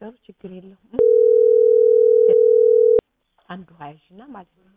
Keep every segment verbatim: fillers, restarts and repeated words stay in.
ጥሩ ችግር የለውም አንዱ ሃይሽና ማለት ነው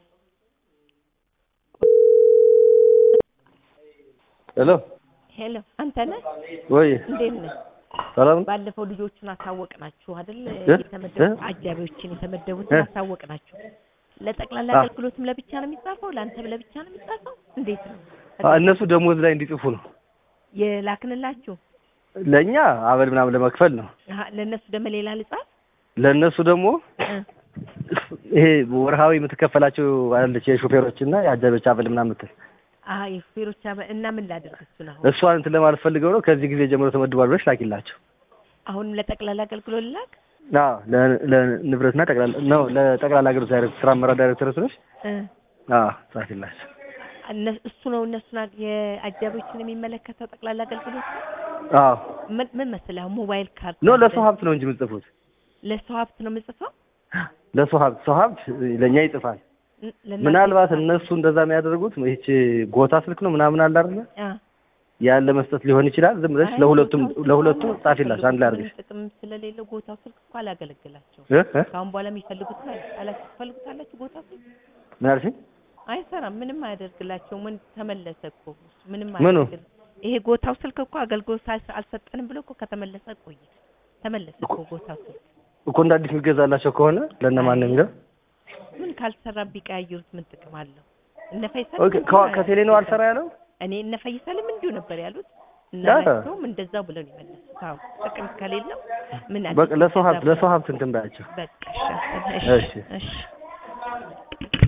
ሄሎ ሄሎ አንተ ነህ ወይ እንዴት ነህ ሰላም ባለፈው ልጆቹን አሳወቅናችሁ አይደል የተመደቡ አጃቢዎችን የተመደቡትን አሳወቅናችሁ ለጠቅላላ አገልግሎትም ለብቻ ነው የሚጻፈው ላንተም ለብቻ ነው የሚጻፈው እንዴት ነው እነሱ ደሞዝ ላይ እንዲጽፉ ነው የላክንላችሁ ለኛ አበል ምናምን ለመክፈል ነው አሃ ለነሱ ደግሞ ሌላ ልጻፍ ለነሱ ደግሞ ይሄ ወርሃዊ የምትከፈላቸው አለች የሾፌሮችና የአጃቢዎች አበል ምናምን ምትል አሃ የሾፌሮች አበል እና ምን ላድርግ እሱ ነው እሷን እንትን ለማለት ፈልገው ነው ከዚህ ጊዜ ጀምሮ ተመድቧል ብለሽ ላኪላቸው አሁን ለጠቅላላ አገልግሎት ላክ አዎ ለንብረትና ጠቅላላ ነው ለጠቅላላ አገልግሎት ዳይሬክተር ስራ አመራር ዳይሬክተር ስለሽ አዎ ላኪላቸው እሱ ነው እነሱና የአጃቢዎችን የሚመለከተው ጠቅላላ አገልግሎት አዎ ምን ምን መሰለህ ሞባይል ካርድ ነው ለሰው ሀብት ነው እንጂ የምትጽፉት ለሰው ሀብት ነው የምጽፈው ለሰው ሀብት ሰው ሀብት ለኛ ይጽፋል ምናልባት እነሱ እንደዛ የሚያደርጉት እቺ ጎታ ስልክ ነው ምናምን አለ አይደል ያለ መስጠት ሊሆን ይችላል ዝም ብለሽ ለሁለቱም ለሁለቱም ጻፊላሽ አንድ ላይ አድርገሽ ጥቅም ስለሌለው ጎታው ስልክ እኮ አላገለግላቸው ካሁን በኋላ የሚፈልጉት አላስፈልጉት አላችሁ ጎታው ስልክ ምን አልሽኝ አይሰራም ምንም አያደርግላቸው ምን ተመለሰ እኮ ምንም አያደርግ ይሄ ጎታው ስልክ እኮ አገልግሎት አልሰጠንም ብሎ እኮ ከተመለሰ ቆይ ተመለሰ እኮ ጎታው ስልክ እኮ እንደ አዲስ የሚገዛላቸው ከሆነ ለነማን ነው የሚለው ምን ካልሰራ ቢቀያየሩት ምን ጥቅም አለው እነ ፈይሰል ኦኬ ከቴሌ ነው አልሰራ ያለው እኔ እነ ፈይሰልም እንዲሁ ነበር ያሉት እናንተም እንደዛው ብለው ይመለሱ ታው ጥቅም ከሌለው ምን በቃ ለሰው ሀብት ለሰው ሀብት እንትን ባያቸው በቃ እሺ እሺ እሺ